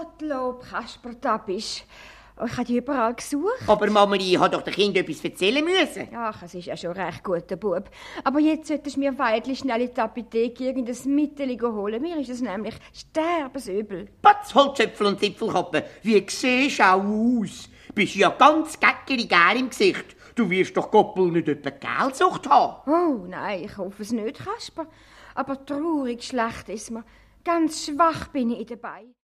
Gottlob, Kasper, da bist. Oh, ich habe dich überall gesucht. Aber Mama, ich habe doch dem Kind etwas erzählen müssen. Ach, es ist ja schon recht guter Bub. Aber jetzt solltest du mir weidlich schnell in die Apotheke irgendein Mittel holen. Mir ist es nämlich sterbensübel. Patz, Holzöpfel und Zipfelkappe, wie siehst du auch aus? Bist ja ganz gäckeri gär im Gesicht. Du wirst doch Goppel nicht etwa Geldsucht haben. Oh nein, ich hoffe es nicht, Kasper. Aber traurig schlecht ist mir. Ganz schwach bin ich dabei.